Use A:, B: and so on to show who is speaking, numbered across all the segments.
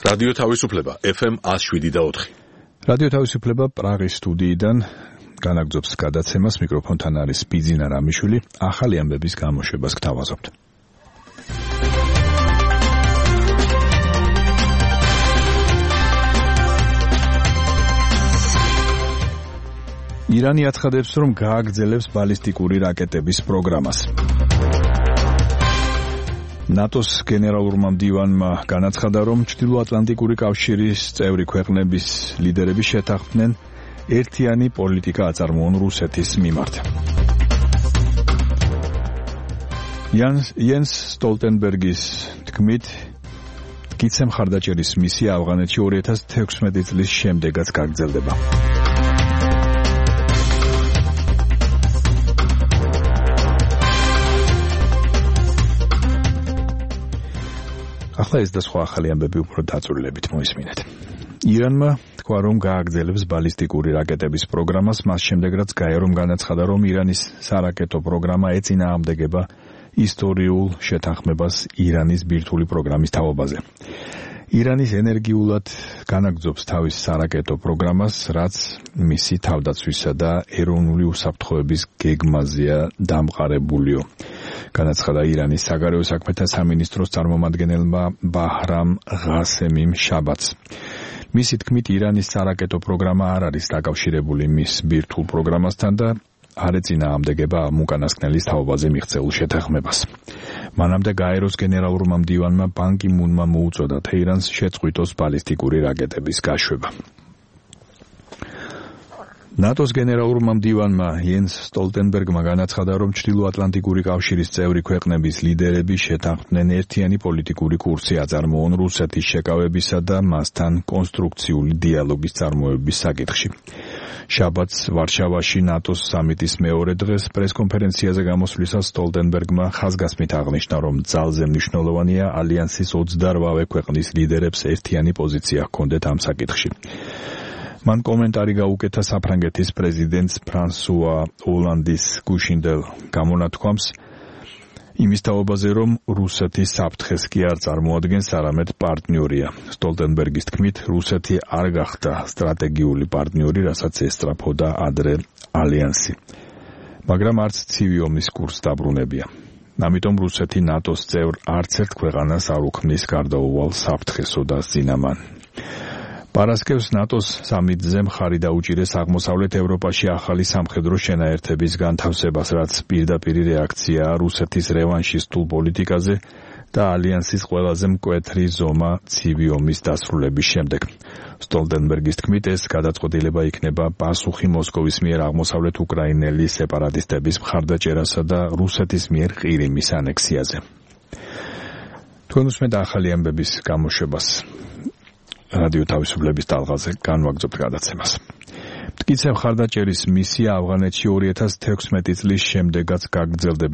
A: რადიო თავისუფლება FM 107.4.
B: რადიო თავისუფლება პრაღის სტუდიიდან განაგრძობს გადაცემას. მიკროფონთან არის ბიძინა რამიშვილი. ახალი ამბების გამოშვებას გთავაზობთ. ირანი აცხადებს, რომ გააგრძელებს ბალისტიკური რაკეტების პროგრამას. ნატოს გენერალურმა მდივანმა განაცხადა, რომ ჩრდილოატლანტიკური კავშირის წევრი ქვეყნების ლიდერები შეთანხმდნენ ერთიანი პოლიტიკა აწარმოონ რუსეთის მიმართ. იანს სტოლტენბერგის თქმით, მტკიცე მხარდაჭერის მისია ავღანეთში 2016 წლის შემდეგაც გაგრძელდება. ახლა ეს და სხვა ახალი ამბები უფრო დაწვრილებით მოისმინეთ. ირანმა თქვა, რომ გააგრძელებს ბალისტიკური რაკეტების პროგრამას, მას შემდეგ რაც გაერომ განაცხადა, რომ ირანის სარაკეტო პროგრამა ეწინააღმდეგება ისტორიულ შეთანხმებას ირანის ბირთვული პროგრამის თაობაზე. ირანის ენერგიულად განაგრძობს თავის სარაკეტო პროგრამას, რაც მისი თავდაცვისა და ეროვნული უსაფრთხოების გეგმაზეა დამყარებულიო. განაცხადა ირანის საგარეო საქმეთა სამინისტროს წარმომადგენელმა ბაჰრამ ღასემიმ შაბათს. მისი თქმით, ირანის სარაკეტო პროგრამა არ არის დაკავშირებული მის ბირთვულ პროგრამასთან და არ ეწინააღმდეგება ამ უკანასკნელის თაობაზე მიღწეულ შეთანხმებას. მანამდე გაეროს გენერალურმა მდივანმა ბან კი მუნმა მოუწოდა თეირანს შეწყვიტოს ბალისტიკური რაკეტების გაშვება. ნატოს გენერალურმა მდივანმა იენს სტოლტენბერგმა განაცხადა, რომ ჩრდილოატლანტიკური კავშირის წევრი ქვეყნების ლიდერები შეთანხმდნენ ერთიანი პოლიტიკური კურსი აწარმოონ რუსეთის შეკავებისა და მასთან კონსტრუქციული დიალოგის წარმოების საკითხში. შაბათს ვარშავაში ნატოს სამიტის მეორე დღეს პრესკონფერენციაზე გამოსვლისას სტოლტენბერგმა ხაზგასმით აღნიშნა, რომ ძალზე მნიშვნელოვანია ალიანსის 28 ქვეყნის ლიდერებს ერთიანი პოზიცია ჰქონდეთ ამ საკითხში. მან კომენტარი გაუკეთა საფრანგეთის პრეზიდენტს ფრანსუა ოლანდის გუშინდელ გამონათქვამს იმის თაობაზე, რომ რუსეთი საფრთხეს კი არ წარმოადგენს, არამედ პარტნიორია. სტოლტენბერგის თქმით, რუსეთი არ გახდა სტრატეგიული პარტნიორი, რასაც ესწრაფოდა ადრე ალიანსი. მაგრამ არც ცივი ომის კურსს დაბრუნებია. ამიტომ რუსეთი ნატოს წევრ არც ერთ ქვეყანას არ უქმნის გარდაუვალ საფრთხესო და წინამან. პარასკევს ნატოს სამიტზე მხარი დაუჭირეს აღმოსავლეთ ევროპაში ახალი სამხედრო შენაერთების განთავსებას, რაც პირდაპირი რეაქციაა რუსეთის რევანშისტულ პოლიტიკაზე და ალიანსის ყველაზე მკვეთრი ზომა ცივი ომის დასრულების შემდეგ. სტოლტენბერგის თქმით, ეს გადაწყვეტილება იქნება პასუხი მოსკოვის მიერ აღმოსავლეთ უკრაინელი სეპარატისტების მხარდაჭერასა და რუსეთის მიერ ყირიმის ანექსიაზე. თქვენ უსმენთ ახალი ამბების გამოშვებას. რადიო თავისუფლების ტალღაზე განვაგრძობთ გადაცემას. მტკიცე მხარდაჭერის მისია ავღანეთში 2016 წლის შემდეგაც გაგრძელდება.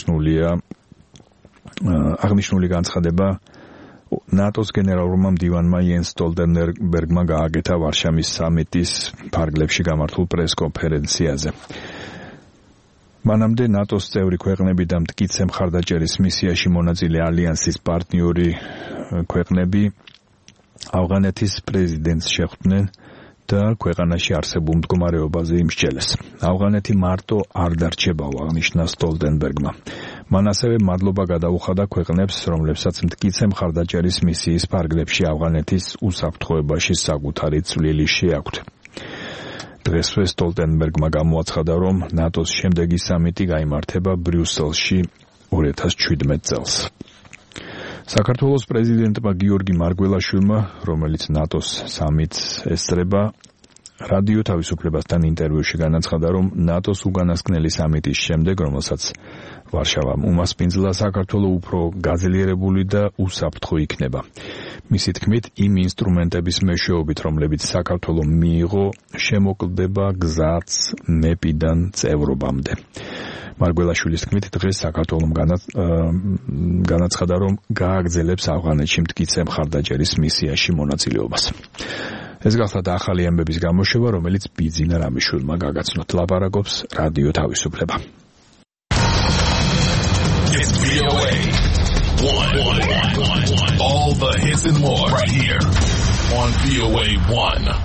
B: აღნიშნული განცხადება ნატოს გენერალურმა მდივანმა იენს სტოლტენბერგმა გააკეთა ვარშავის სამიტის ფარგლებში გამართულ პრესკონფერენციაზე. მანამდე ნატოს წევრი ქვეყნები და მტკიცე მხარდაჭერის მისიაში მონაწილე ალიანსის პარტნიორი ქვეყნები ავღანეთის პრეზიდენტს შეხვდნენ და ქვეყანაში არსებულ მდგომარეობაზე იმსჯელეს. ავღანეთი მარტო არ დარჩებაო, აღნიშნა სტოლტენბერგმა. მან ასევე მადლობა გადაუხადა ქვეყნებს, რომლებსაც მტკიცე მხარდაჭერის მისიის ფარგლებში ავღანეთის უსაფრთხოებაში საკუთარი წვლილი შეაქვთ. დღესვე სტოლტენბერგმა გამოაცხადა, რომ ნატოს შემდეგი სამიტი გაიმართება ბრიუსელში 2017 წელს. საქართველოს პრეზიდენტმა გიორგი მარგველაშვილმა, რომელიც ნატოს სამიტს ესწრება, რადიო თავისუფლებასთან ინტერვიუში განაცხადა, რომ ნატოს უკანასკნელი სამიტის შემდეგ, რომელსაც ვარშავამ უმასპინძლა, საქართველო უფრო გაძლიერებული და უსაფრთხო იქნება. მისი თქმით, იმ ინსტრუმენტების მეშვეობით, რომლებიც საქართველო მიიღო, შემოკლდება გზაც მეპიდან წევრობამდე. მარგველაშვილის თქმით, დღეს საქართველომ განაცხადა, რომ გააგრძელებს ავღანეთში მტკიცე მხარდაჭერის მისიაში მონაწილეობას. ეს გახლავთ ახალი ამბების გამოშვება, რომელიც ბიძინა რამიშვილმა გაგაცნოთ. ლაპარაკობს რადიო თავისუფლება.
A: 1. All the hits and more right here on VOA 1.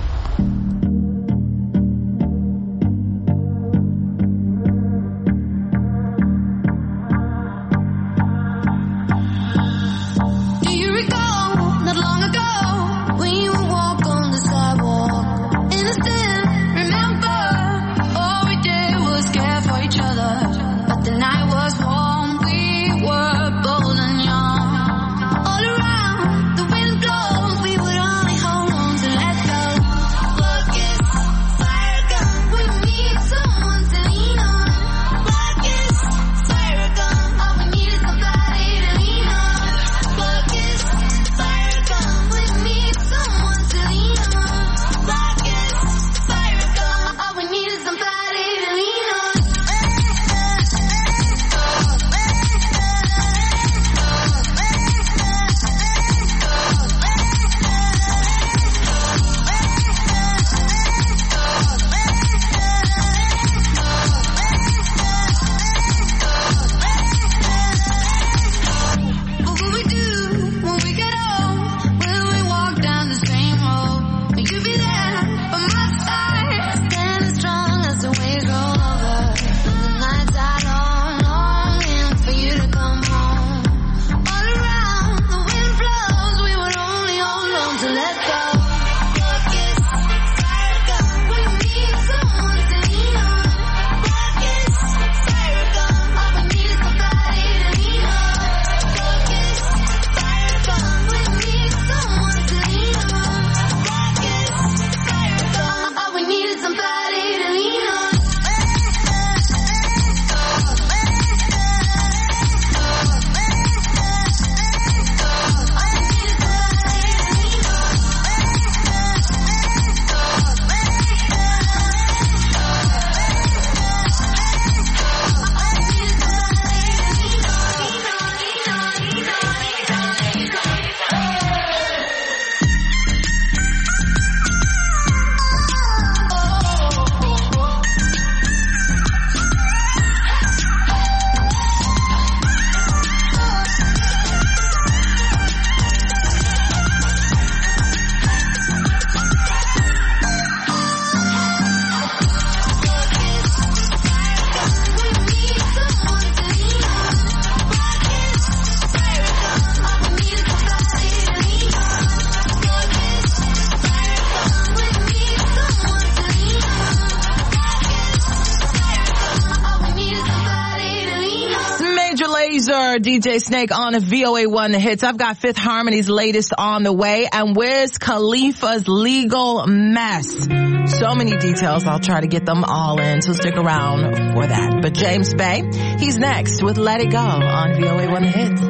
C: DJ Snake on VOA 1 The Hits. I've got Fifth Harmony's latest on the way, and Wiz Khalifa's legal mess. So many details, I'll try to get them all in, so stick around for that. But James Bay, he's next with Let It Go on VOA 1 The Hits.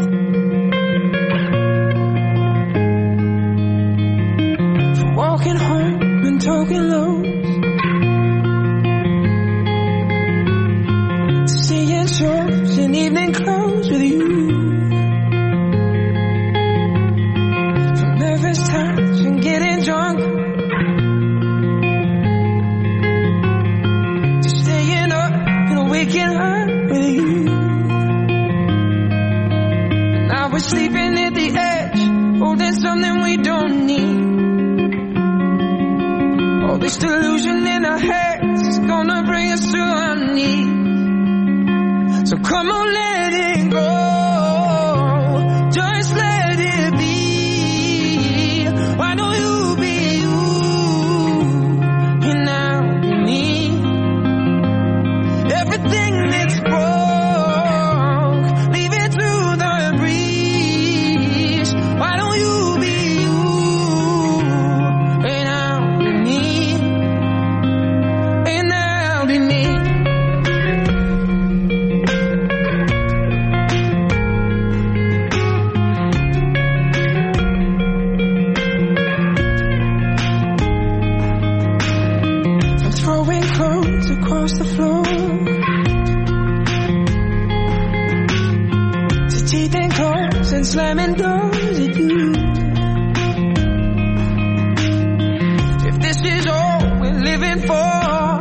D: From walking home and talking low, seeing shows in evening clothes with you, from nervous times and getting drunk, to staying up and waking up with you. And I was sleeping at the edge, holding something we don't need. All this delusion in our heads is gonna bring us to our knees. So come on, let it go. Just let it be. Why don't you be you? And now be me. Everything that's broke, leave it to the breeze. Why don't you be you? And now be me. And now be me. Across the floor, to teeth and claws and slamming doors at you. If this is all we're living for,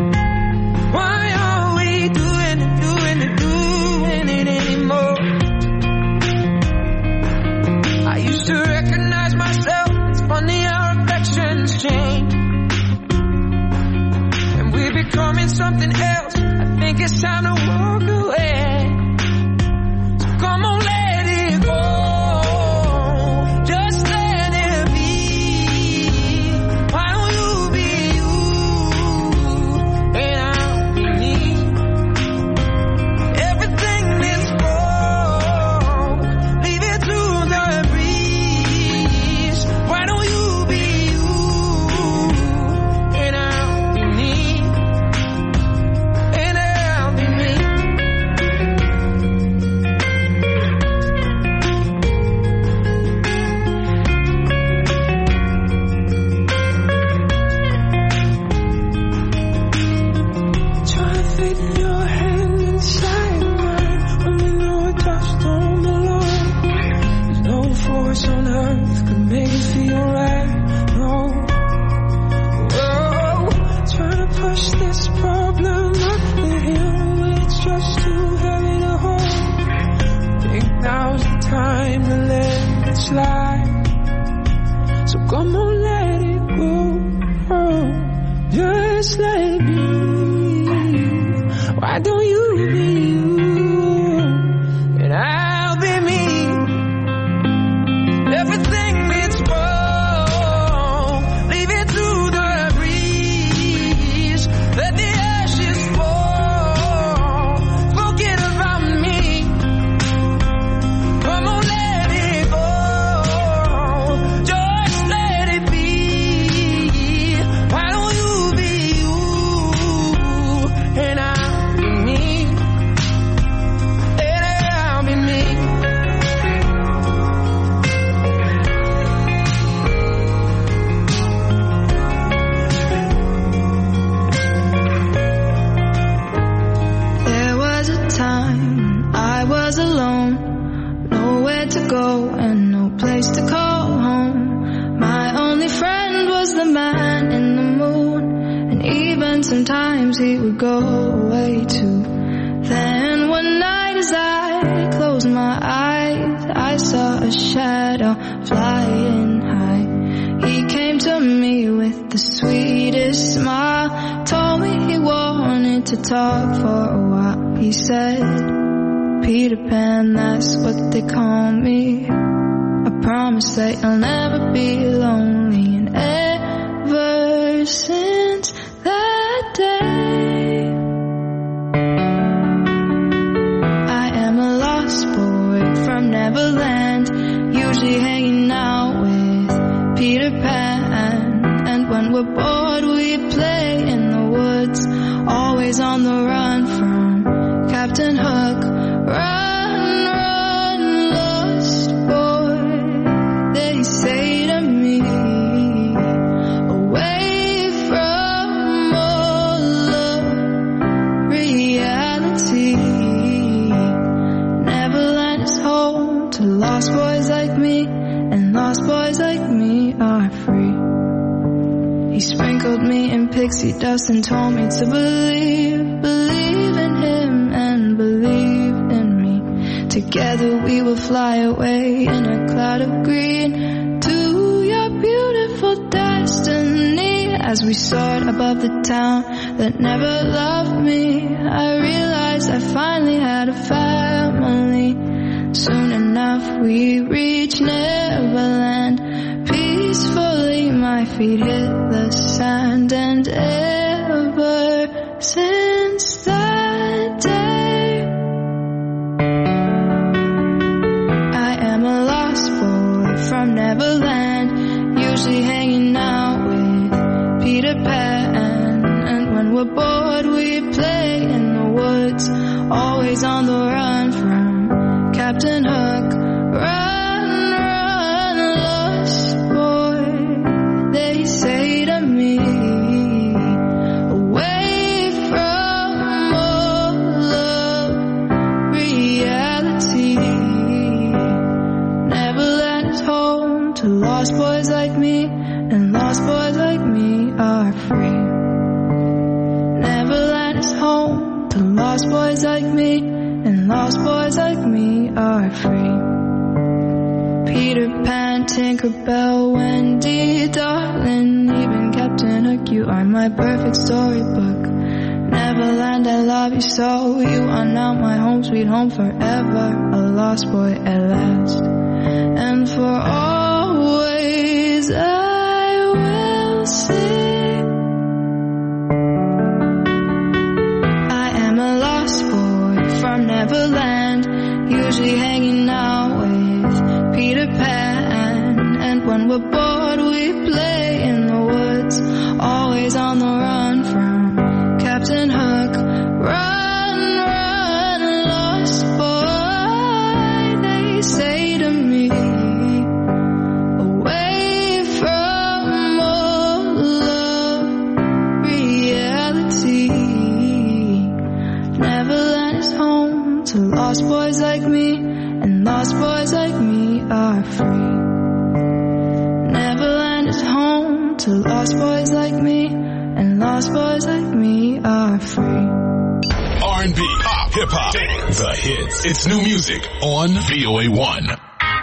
D: why are we doing it anymore? think it's time to walk away. So come on, let it go. Just let it be. Why don't you be you and I'll be me? Everything is wrong. Leave it to the breeze. Why don't you be you and I'll be me? And I'll be me. Try to fit your hand inside mine when we know it just don't belong. There's no force on earth could make it feel right. No. Whoa. Trying to push this problem up the hill when it's just too heavy to hold. Think now's the time to let it slide. So come on, let it go. Just let it be. Why don't you be you and I'll be me? Everything is wrong. Leave it to the breeze. Let the ashes fall. Forget about me. Come on, let it go. Just let it be. Why don't you be you and I'll be me? And I'll be me.
E: There was a time I was alone, nowhere to go and no place to call home. My only friend was the man in the moon, and even sometimes he would go away too. Then one night as I closed my eyes, I saw a shadow flying high. He came to me with the sweetest smile, told me he wanted to talk for a while. He said, Peter Pan, that's what they call me. I promise that I'll never be lonely. And ever since that day, I am a lost boy from Neverland, usually hanging out with Peter Pan. And when we're bored we play in the woods, always on the run from Captain Hook. Run, run, lost boy, they say to me, away from all of reality. Neverland is home to lost boys like me, and lost boys like me are free. He sprinkled me in pixie dust and told me to believe, believe in him and believe in me. Together we will fly away in a cloud of green to your beautiful destiny. As we soared above the town that never loved me, I realized I finally had a family. Soon enough we reached Neverland. Peacefully my feet hit the sand, and ever since that day, I am a lost boy from Neverland, usually hanging out with Peter Pan. And when we're bored we play in the woods, always on the run from Captain Hook. Run, run, lost boy, they say to me, away from all of reality. Neverland is home to lost boys like me, and lost boys like me are free. Neverland is home to lost boys like me, and lost boys like me are free. Peter Pan, Tinkerbell, Wendy, darling, even Captain Hook, you are my perfect storybook. Neverland, I love you so. You are now my home, sweet home forever. A lost boy at last. And for always I will sing. I am a lost boy from Neverland, usually hanging out with Peter Pan. And when we're bored we play in the woods, always on the run from Captain Hook. Run, run, lost boy, they say to me, away from all of reality. Neverland is home to lost boys like me, and lost boys like me are free. Neverland is home to lost boys like me, and lost boys like me are free.
A: R&B, pop, hip-hop, dance, the hits. It's new music on VOA1.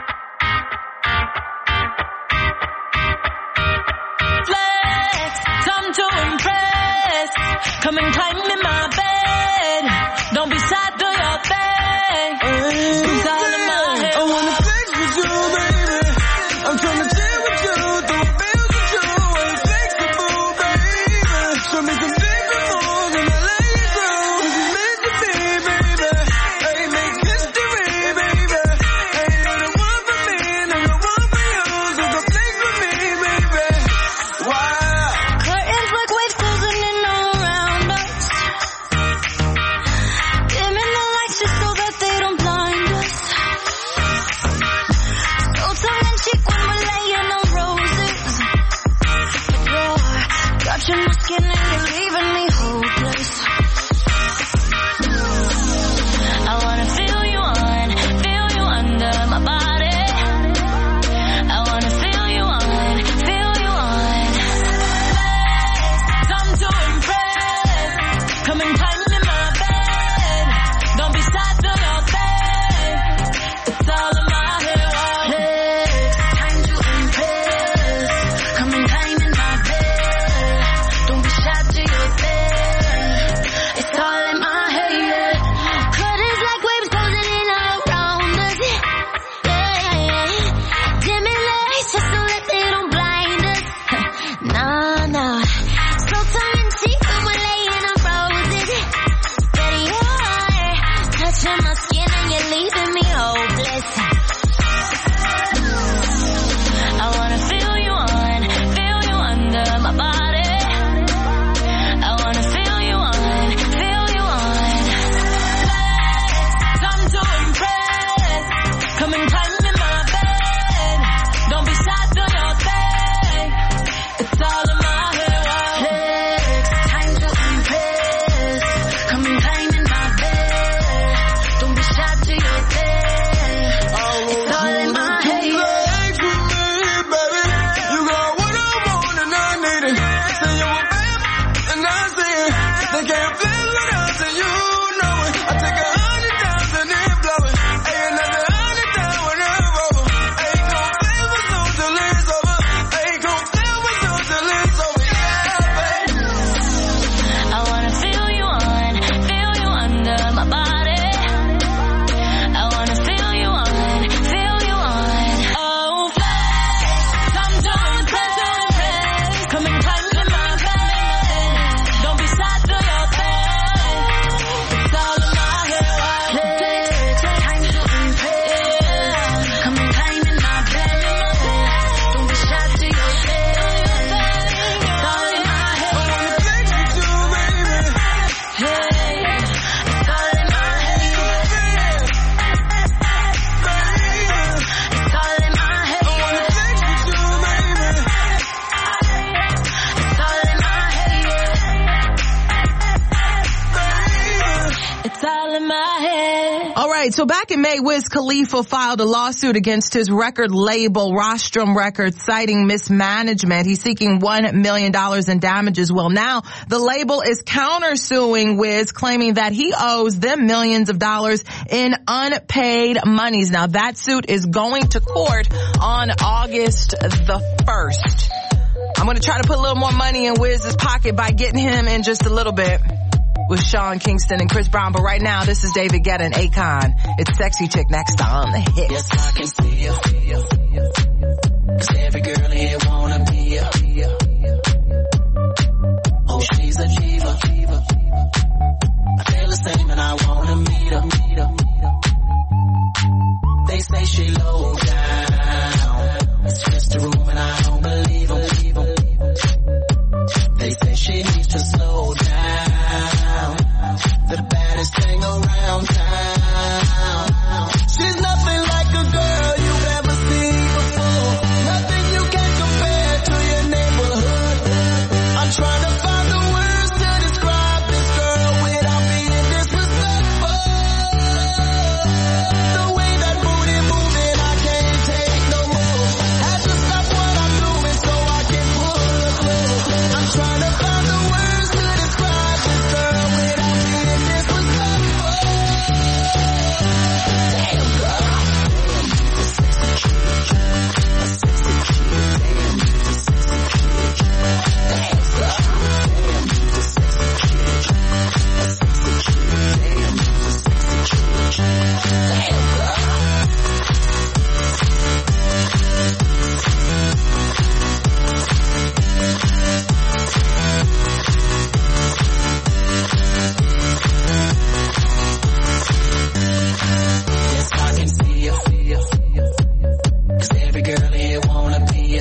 F: Flex, time to impress. Come and climb in my bed. Don't be shy, do your thing. It's all in my head.
D: I wanna flex with you, baby. I'm trying to chill with you, throw bills with you. Ain't flexible, baby. Show me some different moves and I lay you through. This is meant to be, baby. Hey, make history, baby. Hey, you're the one for me and I'm the one for you. So come flex with me, baby. Wow.
F: Curtains like waves closing in around us. Dimming the lights just so that they don't blind us. So tongue in cheek when we're laying on roses. But you're touching my skin and you're leaving me hopeless. I wanna feel you under my body. I wanna feel you on. Time to impress. Come and climb in my bed. Don't be shy, do your thing. It's all in my head. Time to impress. Come and climb in my bed. Don't be shy, do your thing. It's all in my head. Curtains like waves closing in around us. Dimming lights just so that they don't blind us. Nah. So tongue in cheek when we're laying on roses. But you're touching my skin and you're leaving me hopeless. I wanna feel you under my body. I wanna feel you on. Time to impress. Come and climb in my bed. Don't be shy, do your thing. It's all in my head. Time to impress. Come and climb in my bed. Don't be shy, do your thing. It's all in my head.
D: Flex with me, baby. You got what I want and I need it. Say you a babe and I see it. They can't flex with us and you know it. I take 100,000 and blow it. Hey, another 100,000 when I'm over. Ain't gon' flex with us till it's over. Ain't gon' flex with us till it's over. Yeah, baby.
F: I wanna feel you under my body. I wanna feel you on. Oh, flex, time to impress. Come and climb in my bed. Don't be shy, do your thing. It's all in my head. Time to impress. Come and climb in my bed. Don't be shy, do your thing. It's all in my head.
D: I wanna flex with you, baby.
F: It's all in my head. It's all in my head.
D: I wanna flex with you, baby.
F: It's all in my head. It's all in my head.
C: All right, so back in May, Wiz Khalifa filed a lawsuit against his record label, Rostrum Records, citing mismanagement. He's seeking $1 million in damages. Well, now the label is countersuing Wiz, claiming that he owes them millions of dollars in unpaid monies. Now, that suit is going to court on August the 1st. I'm going to try to put a little more money in Wiz's pocket by getting him in just a little bit. with Sean Kingston and Chris Brown. But right now, this is David Guetta and Akon. It's Sexy Chick next on the hit.
G: Yes, I can see you. 'Cause every girl here wanna be ya. Oh, she's a diva. I feel the same and I wanna meet her. They say she low down. It's just a room and I don't believe them. They say she needs to slow down. The baddest thing around town. She's nothing like a girl you've ever seen before. Nothing you can compare to your neighborhood. I'm trying to find the words to describe this girl without being disrespectful. The way that booty moving, I can't take no more. Had to stop what I'm doing so I can pull her close. I'm trying to find the words to describe this girl without being disrespectful. Damn girl. Yes, I can see you. 'Cause every girl here wanna be ya.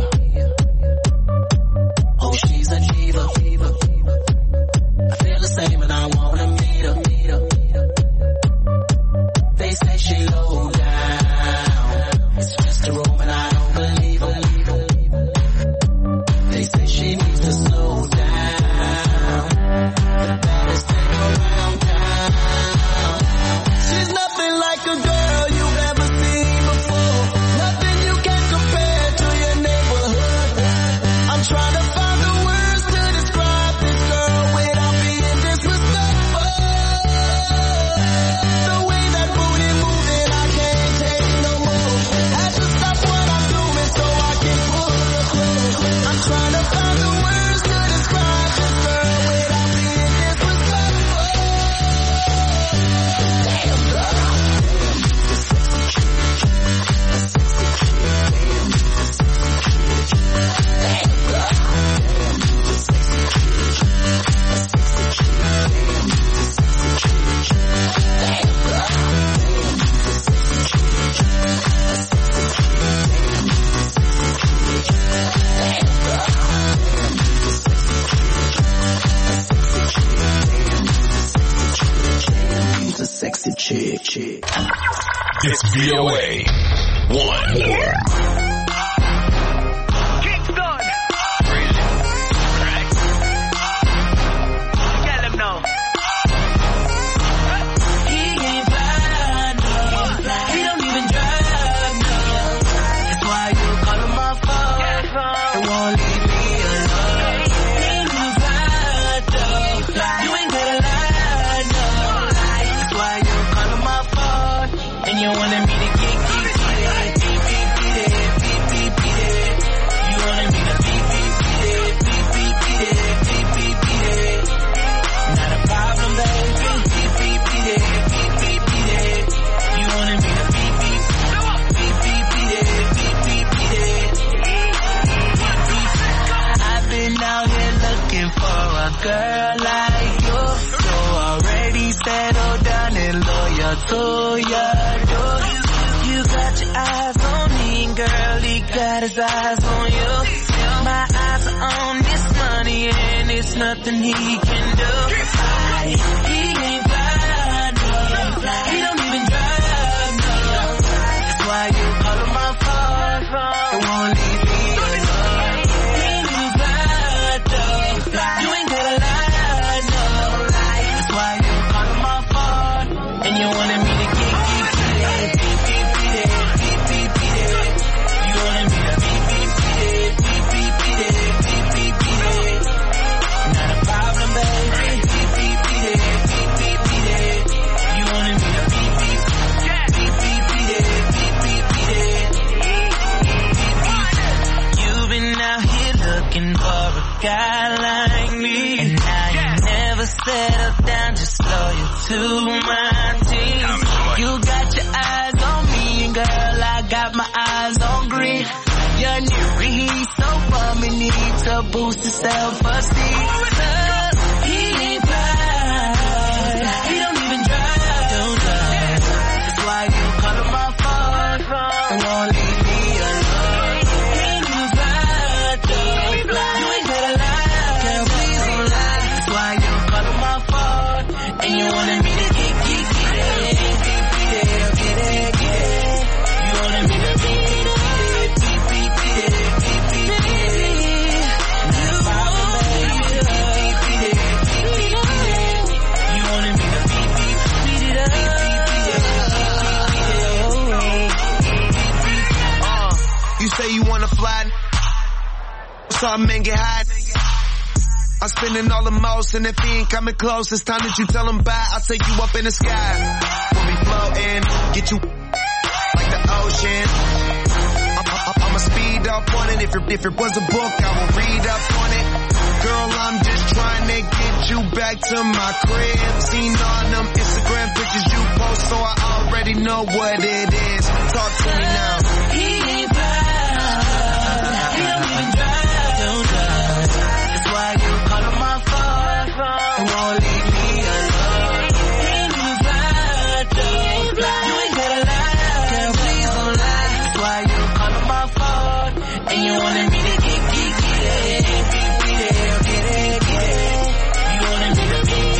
G: Oh, she's a diva. I feel the same and I wanna meet her. They say she low down. It's just a room and I don't believe her. They say she needs to slow down. The baddest thing around town. She's nothing like a girl you've ever seen before. Nothing you can compare to your neighborhood. I'm trying to find the words to describe this girl without being disrespectful. The way that booty moving, I can't take no more. Had to stop what I'm doing so I can pull her close. I'm trying to find the words to describe this girl without being disrespectful. Damn girl. She's a sexy chick.
A: It's VOA 1.
H: Kingston. Right. Tell him no.
G: He ain't fly, no. He don't even drive, no. That's why you call him my phone. It won't leave me alone. He ain't fly, no. You ain't gotta lie, no. That's why you call him my phone. And you wanted me to get it. You wanted me to beat it. Not a problem, baby. You wanted me to beat it. I've been out here looking for a girl like you, so already settled down and loyal to your door. You got your eyes on me, girl, he got his eyes on you. My eyes are on this money and it's nothing he can do. He ain't fly, no. He don't even drive, no. That's why you call him my phone. It won't leave me alone. He ain't even fly, no. You ain't gotta lie, no. That's why you call him my phone. And you wanted me to get it. You wanted me to beat it. Not a problem, baby. to my teeth. You got your eyes on me, and girl, I got my eyes on green. Your new he's so fun, me need to boost his self-esteem. He ain't fly, he don't even drive. That's why you call him my phone and won't leave me alone. He ain't even fly, you ain't gotta lie, girl, please don't lie. That's why you call him my phone and you wanted me to get it. You wanted me to
H: say you wanna fly, some men get hot. I'm spending all the most, and if he ain't coming close, it's time that you tell him bye. I'll take you up in the sky. We'll be floating, get you like the ocean. I'ma speed up on it. If it was a book, I will read up on it. Girl, I'm just trying to get you back to my crib. Seen all them Instagram pictures you post, so I already know what it is. Talk to me now.
G: He ain't fly. He don't even drive. That's why you call him my phone and won't leave me alone. He ain't even fly. You ain't gotta lie, girl, please don't lie. That's why you call him my phone and you wanted me to get it. You wanted me to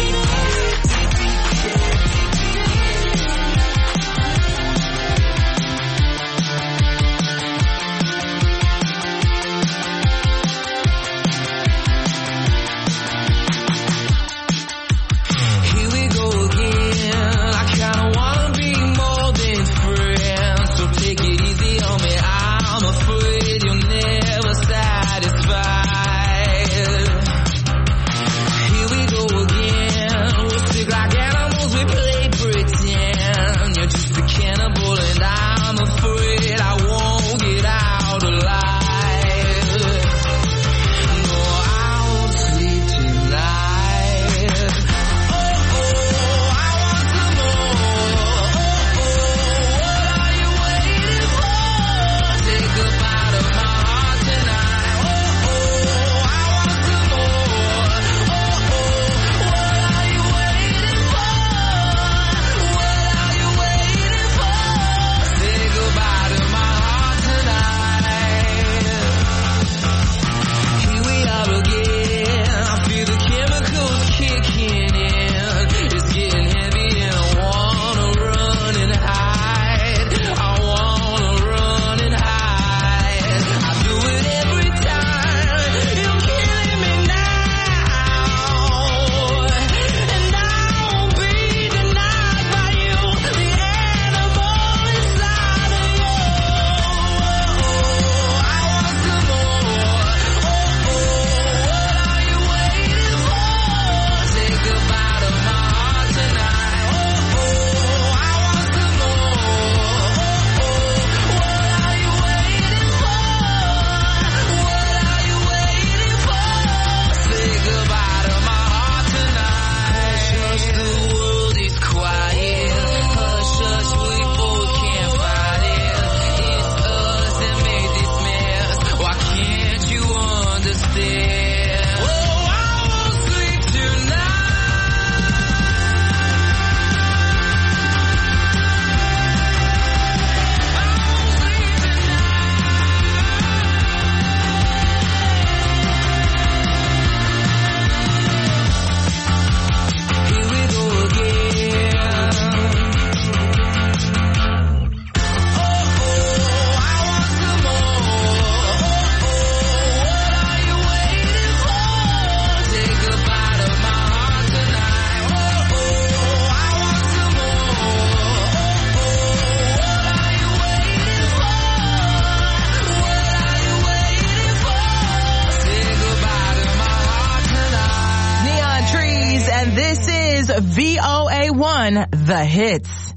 G: VOA1, The Hits.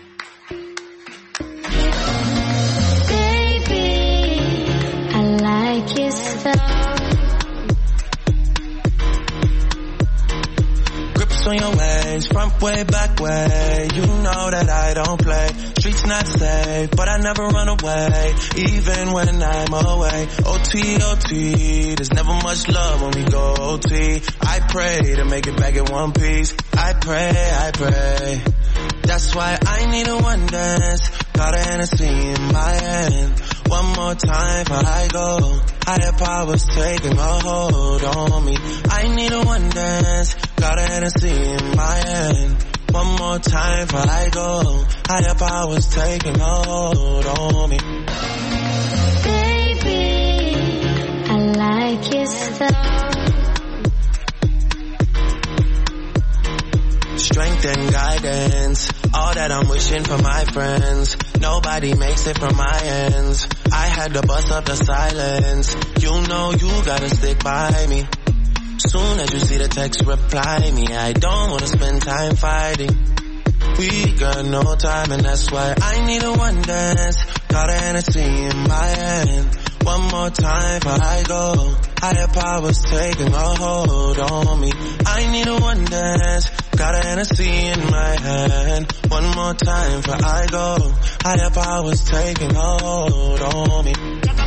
I: Baby, I like your style.
G: on your ways, front way, back way. You know that I don't play. Streets not safe, but I never run away, even when I'm away. OT, OT, there's never much love when we go OT. I pray to make it back in one piece. I pray. That's why I need a one dance. Got a Hennessy in my hand. One more time before I go. Higher powers taking a hold on me. I need a one dance. Got a Hennessy in my hand. One more time before I go. Higher powers taking a hold on me.
I: Baby, I like your style.
G: Strength and guidance, all that I'm wishing for my friends. Nobody makes it from my ends. I had to bust up the silence. You know you gotta stick by me. Soon as you see the text, reply me. I don't wanna spend time fighting. We got no time and that's why I need a one dance. Got a Hennessy in my hand. One more time before I go. Higher powers taking a hold on me. I need a one dance. Got a Hennessy in my hand. One more time before I go. Higher powers taking a hold on me.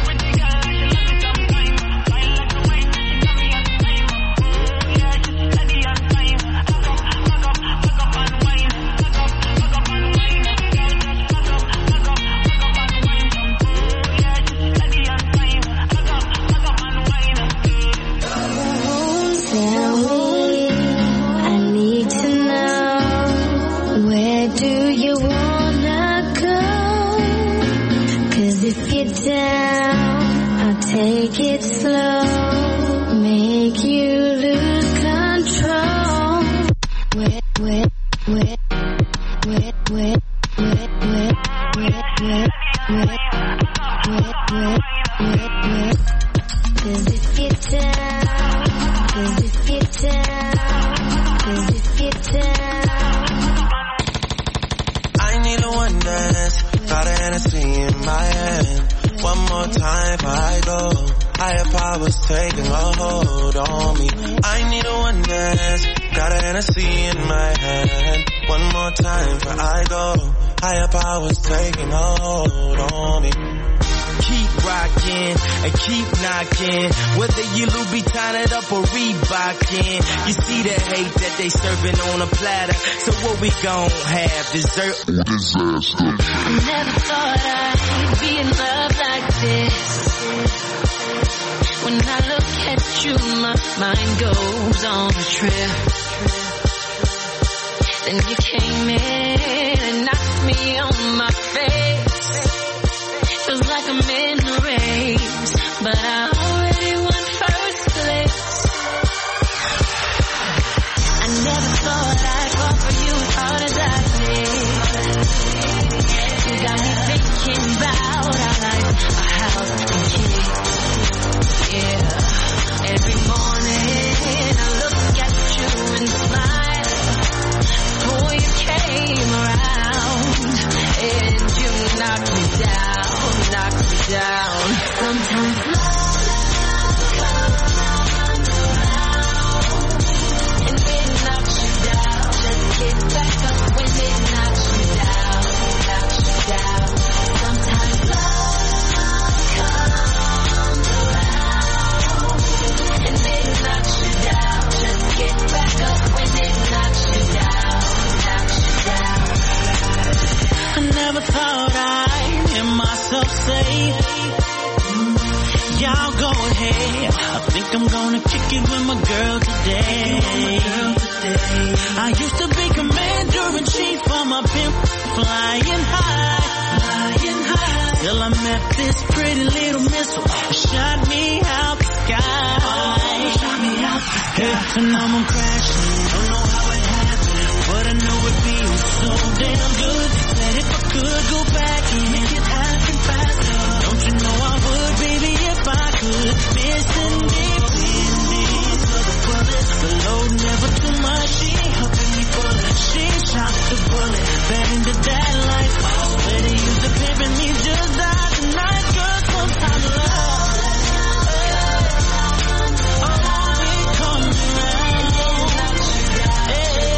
I: Take it slow, make you lose control. Cause if you're down,
G: I need a one dance, got a Hennessy in my hand. One more time before I go. Higher powers taking a hold on me. I need a one dance. Got a Hennessy in my hand. One more time before I go. Higher powers taking a hold on me.
J: Keep rocking and keep knocking. Whether you Louboutin it up or Reebokin. You see the hate that they serving on a platter. So what we gon' have? Dessert or disaster?
F: I never thought I'd be in love like this. When I look at you, my mind goes on a trip. Then you came in and knocked me on my face. Feels like I'm in a race, but I already won first place. I never thought I'd fall for you as hard as I did. You got me thinking about our life, our house and kids. Yeah, every morning I look at you and smile. Oh, you came around and you knocked me down. Sometimes love comes around and it knocks you down. Just get back up when it knocks you down. Sometimes love comes around and it knocks you down. Just get back up when it knocks you down.
J: I never thought I'd hear myself say, y'all go ahead. I think I'm gonna kick it with my girl today. I used to be commander-in-chief for my pimp, flying high. Till I met this pretty little missile, shot me out the sky. Yeah, and now I'm crashing. Don't know how it happened, but I know it feels so damn good. That if I could go back and make it happen faster, don't you know I would, baby, if I could. Missing deeply in these other bullets. The load never too much. She helping me pull it. She shot the bullet. Back into that life. Better use the pimp and me just die tonight. Girl, sometimes love. Oh, it comes around.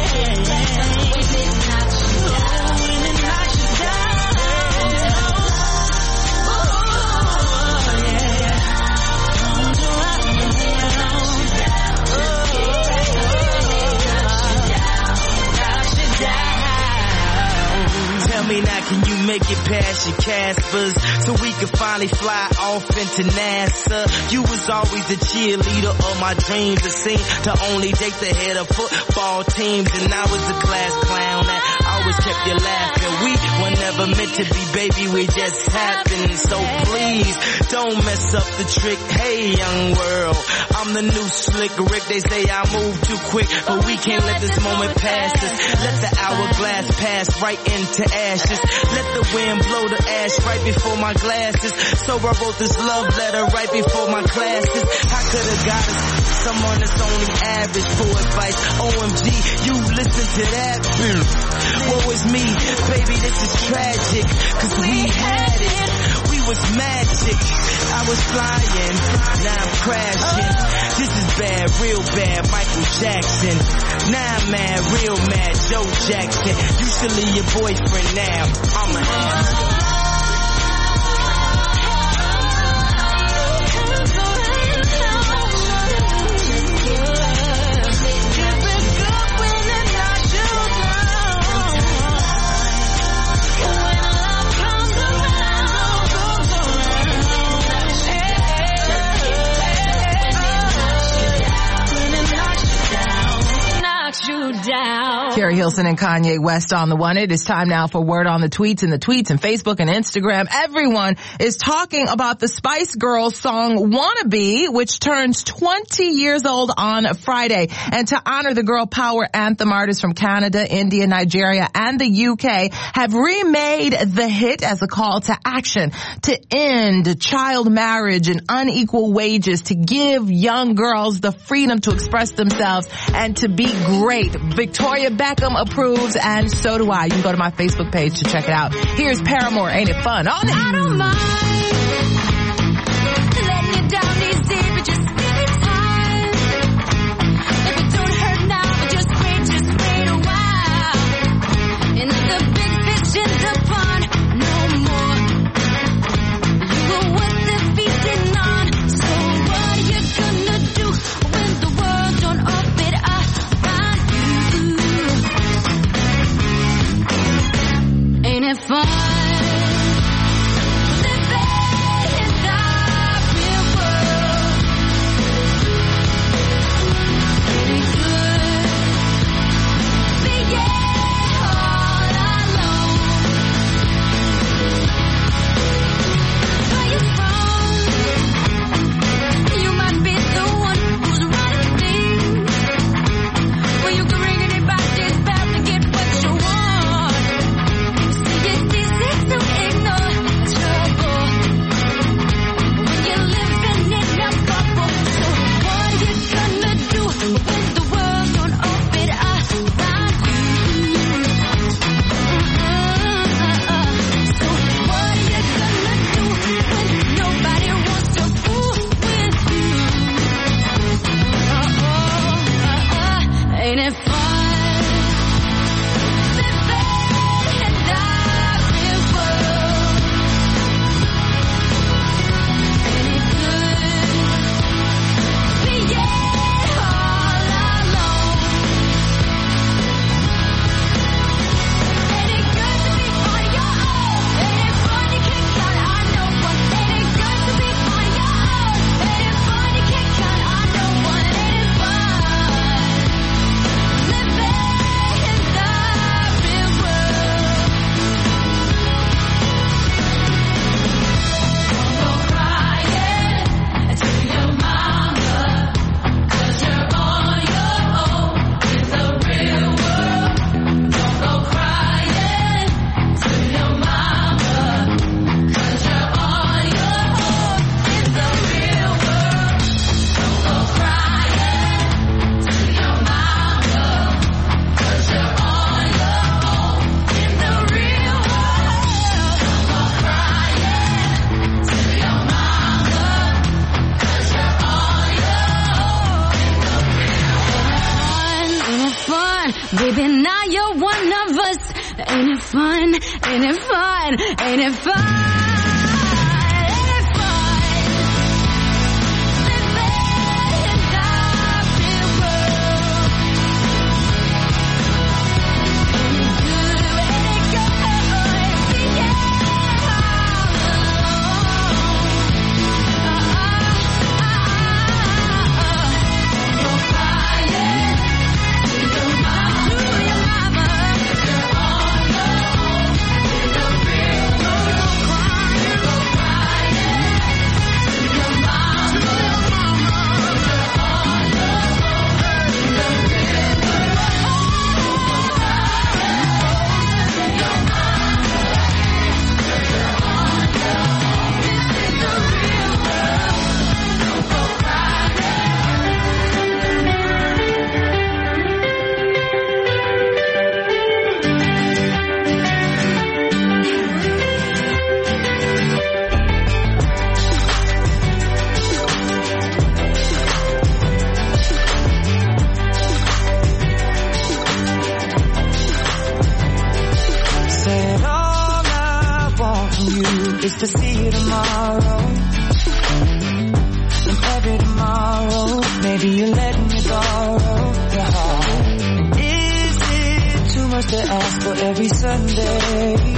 G: me now, can you make it past your Caspers so we can finally fly off into NASA? You was always the cheerleader of my dreams. It seemed to only date the head of football teams, and I was the class clown that always kept you laughing. We were never meant to be, baby, we just happened. So please, don't mess up the trick. Hey, young world, I'm the new slick Rick. They say I move too quick, but we can't let this moment pass us. Let the hourglass pass right into ashes. Let the wind blow the ash right before my glasses. So I wrote this love letter right before my classes. I could have got us someone that's only average for advice. OMG, you listen to that? Woe is me, baby, this is tragic, cause we had it, we was magic. I was flying, now I'm crashing. This is bad, real bad, Michael Jackson. Now I'm mad, real mad, Joe Jackson. You should leave your boyfriend now, I'm a hand.
C: Carrie Hilson and Kanye West on the one. It is time now for Word on the Tweets, and the tweets and Facebook and Instagram. Everyone is talking about the Spice Girls song Wannabe, which turns 20 years old on Friday. And to honor the girl power anthem, artists from Canada, India, Nigeria, and the UK have remade the hit as a call to action to end child marriage and unequal wages, to give young girls the freedom to express themselves and to be great. Victoria Beckham approves, and so do I. You can go to my Facebook page to check it out. Here's Paramore, Ain't It Fun? On it.
F: I don't mind letting you down easy, but just give it time. If it don't hurt now, but just wait a while. And the big fish in the pond, no more. You were worth the feasting on. So what are you gonna do when the world don't orbit around you? Ain't it fun? Baby, now you're one of us. Ain't it fun? Ain't it fun? Ain't it fun?
D: from you is to see you tomorrow. And every tomorrow, maybe you're letting me borrow your heart. Is it too much to ask for every Sunday?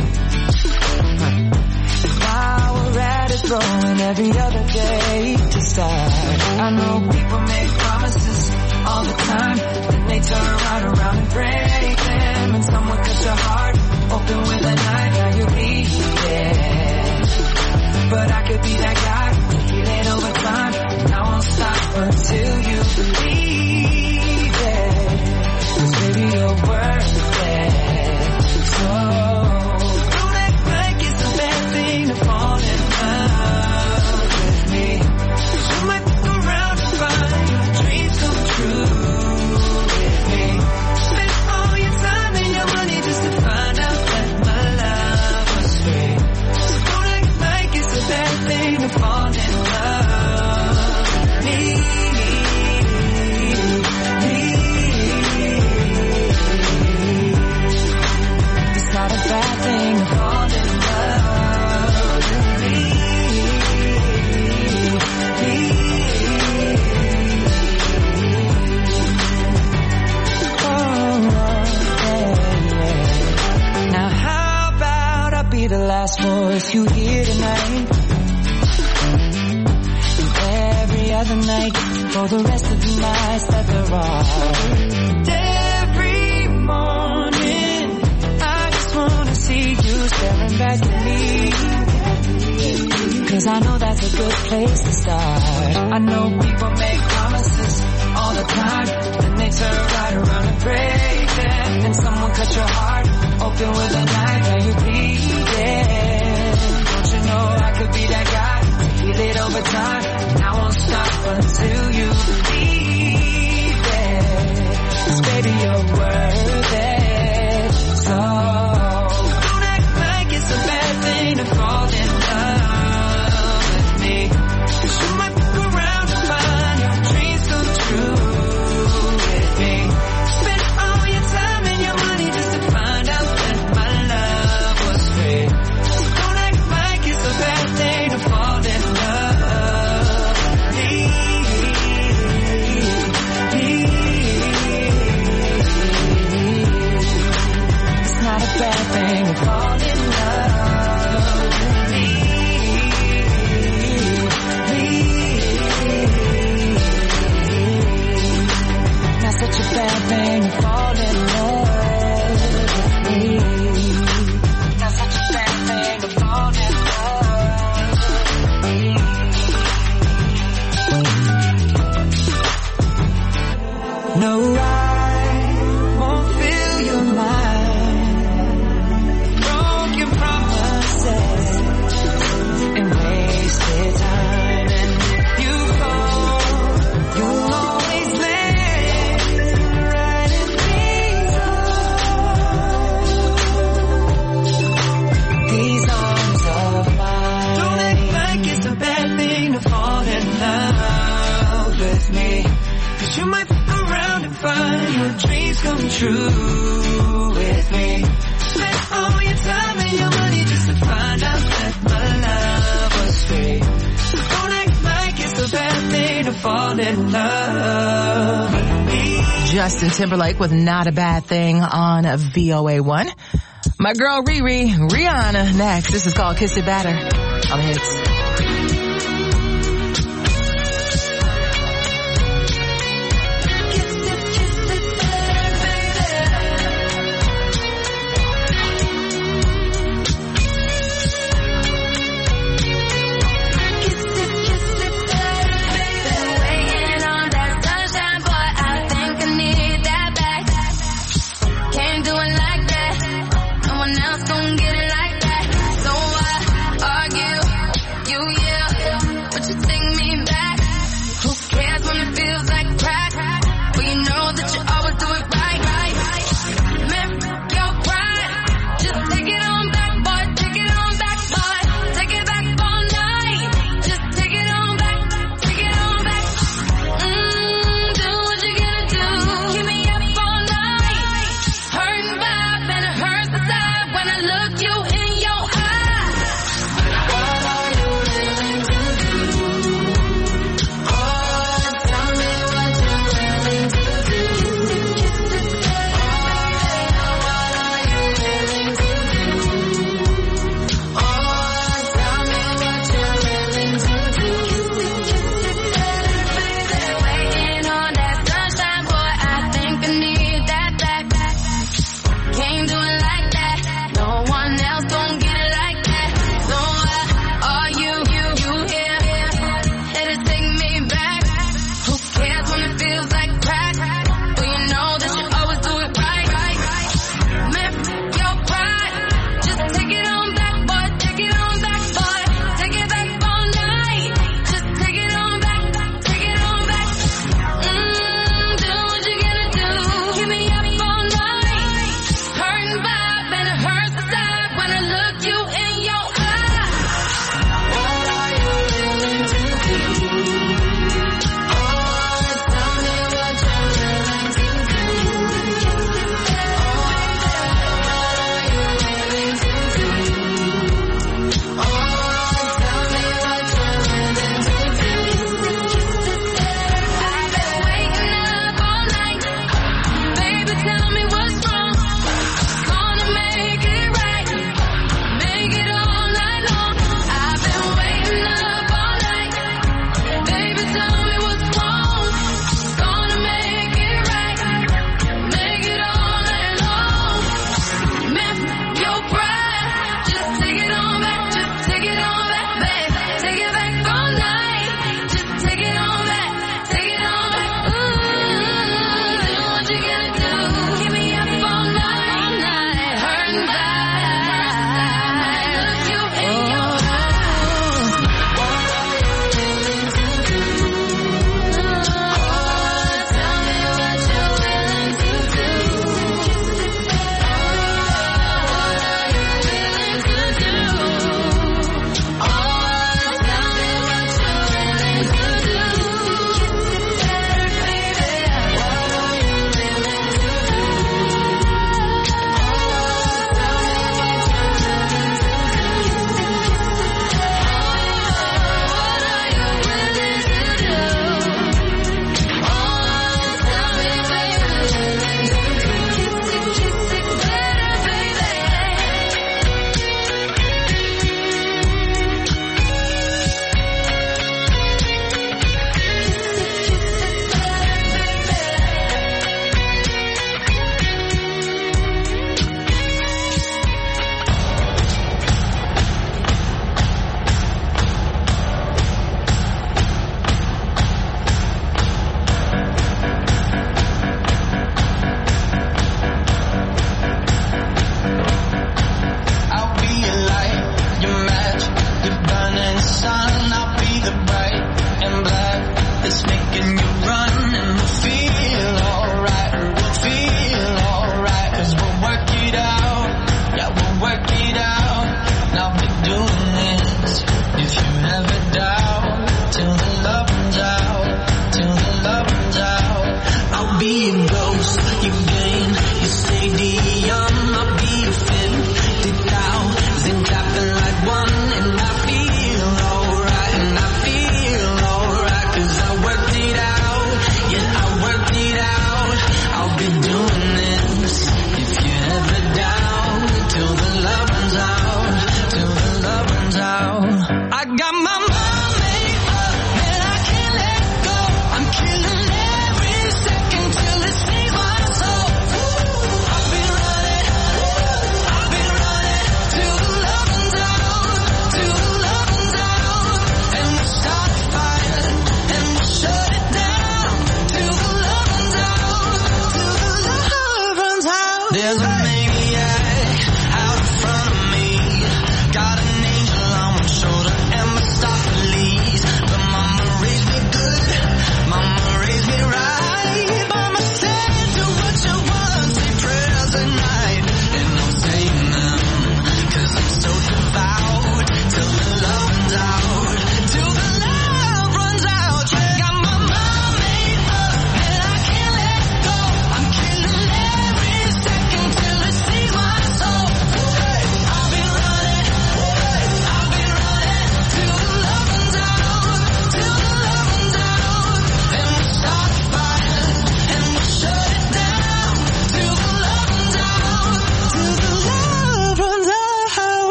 D: Now we're at it, throwing every other day to start. I know people make promises all the time, then they turn right around and break them. And someone cut your heart open with a knife, now you're bleeding. But I could be that guy to heal it over time, and I won't stop until you believe it. 'Cause baby, you're worth it. So don't act like it's a bad thing to fall in love with me. 'Cause you might look around and find your dreams come true with me. Spend all your time and your money just to find out that my love was free. So don't act like it's a bad thing to fall in love with me. It's not a bad thing to fall in love with me. Now how about I be the last voice you hear tonight, and every other night for the rest of the nights that there are. And every morning I just wanna see you staring back at me, 'cause I know that's a good place to start. I know people make promises all the time, then they turn right around and break them. And someone cut your heart open with a knife, and you bleeding. Don't you know I could be that guy to heal it over time, and I won't stop until you believe it. 'Cause baby, you're worth it. So don't act like it's a bad thing to fall in love with me. 'Cause you might look around and find your dreams come true with me. Spend all your time and your money just to find out that my love was free. So don't act like it's a bad thing to fall in love with me. It's not a bad thing to fall in love with me. Not such a bad thing to fall in love with me. Not such a bad thing to fall in love with me. No, I won't fill your mind, broken promises and wasted time. And if you fall, you'll always land right in these arms of mine. Don't act like it's a bad thing to fall in love with me, 'cause you might fuck around and find your dreams come true with me. Spend all your time and your money just to find out that my love was free. So don't act like it's a bad thing to fall in love with me.
C: Justin Timberlake with Not a Bad Thing on VOA1. My girl Riri, Rihanna next. This is called Kiss It Better on the Hits.
F: Waiting on that sunshine, boy, I think I need that back. Can't do it like that. No one else gon' get it like that. So I argue, you yell, but you take me back. Who cares when it feels like crack? But you know that you always do it right. Man, your pride, just take it on back, boy. Take it on back, boy. Take it back all night. Just take it on back. Take it on back. Do what you gotta do. Keep me up all night. Hurting vibe and it hurts inside when I look you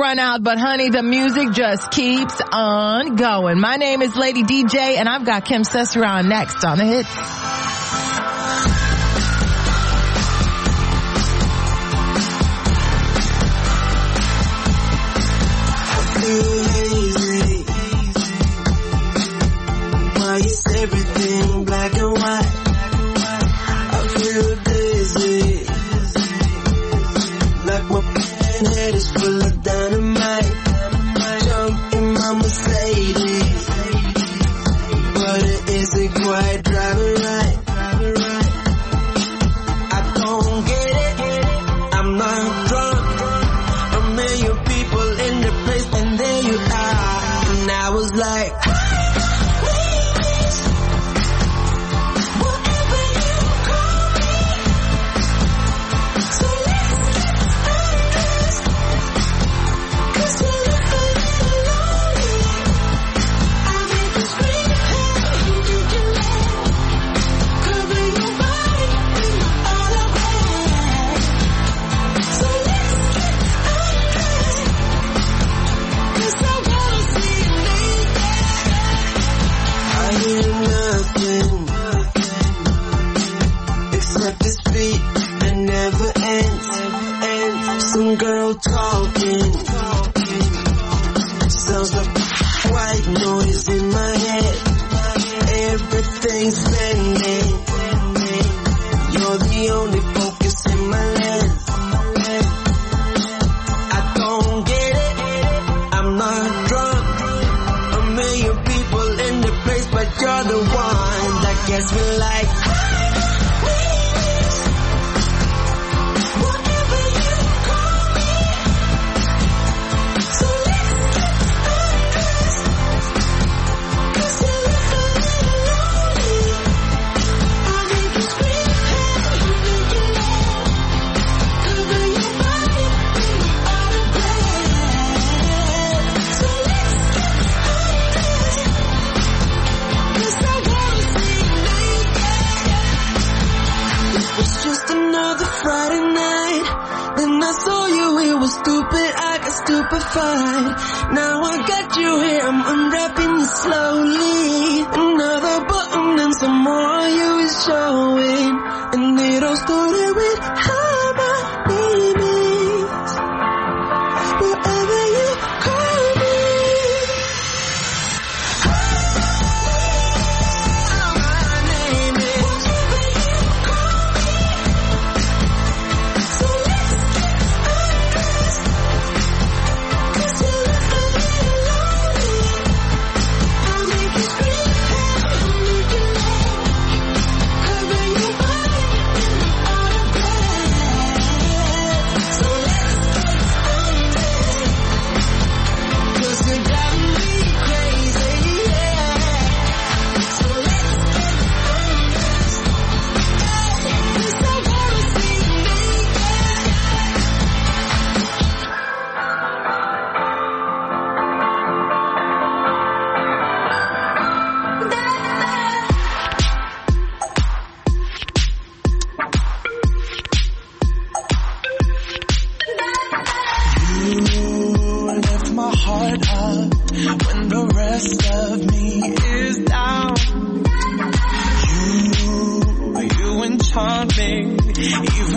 C: run out, but honey, the music just keeps on going. My name is Lady DJ, and I've got Kim Sesseron next on the hits.
K: Why is everything black and white? I feel dizzy, like my head is full of dynamite. Jump in my Mercedes, but it isn't quite driving right. I don't get it, I'm not drunk. A million people in the place, and there you are. And I was like, some girl talking, sounds like white noise in my head. Everything's bending, you're the only focus in my lens. I don't get it, I'm not drunk. A million people in the place, but you're the one that gets me like, Friday night, then I saw you, it was stupid, I got stupefied. Now I got you here, I'm unwrapping you slowly. Another button and some more of you is showing. And it all started with how my name is, wherever you call me. Even